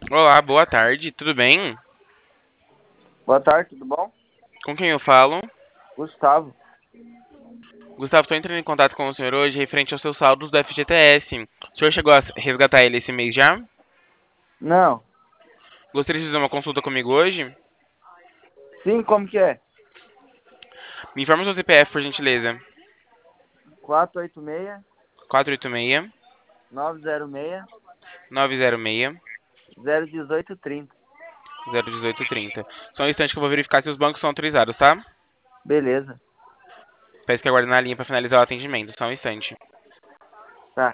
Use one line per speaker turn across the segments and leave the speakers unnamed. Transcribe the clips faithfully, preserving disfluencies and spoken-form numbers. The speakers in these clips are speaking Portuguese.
Olá, boa tarde, tudo bem?
Boa tarde, tudo bom?
Com quem eu falo?
Gustavo.
Gustavo, estou entrando em contato com o senhor hoje referente aos seus saldos do F G T S. O senhor chegou a resgatar ele esse mês já?
Não.
Gostaria de fazer uma consulta comigo hoje?
Sim, como que é?
Me informa o seu C P F, por gentileza.
quatro oito seis,
quatro oito seis,
nove zero seis,
nove zero seis,
zero um oito três zero.
zero um oito três zero. Só um instante que eu vou verificar se os bancos são autorizados, tá?
Beleza.
Peço que aguarde na linha para finalizar o atendimento, só um instante.
Tá.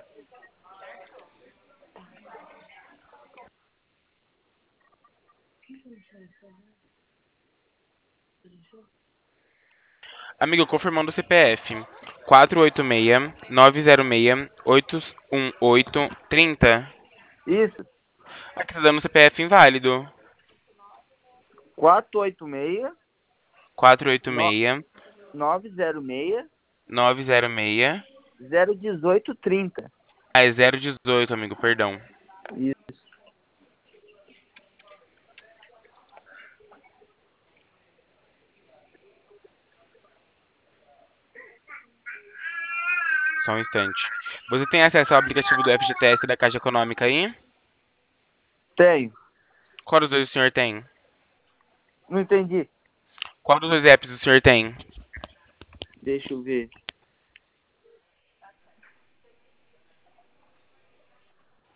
Amigo, confirmando o C P F. quatro oito seis, nove zero seis, oito um oito três zero.
Isso.
Aqui tá dando C P F inválido.
quatro oito seis,
quatro oito
no-
seis,
nove zero seis,
nove zero seis.
zero um oito três zero.
Ah, é zero dezoito, amigo, perdão.
Isso.
Só um instante. Você tem acesso ao aplicativo do F G T S da Caixa Econômica aí?
Tenho.
Qual dos dois o senhor tem?
Não entendi.
Qual dos dois apps o senhor tem?
Deixa eu ver.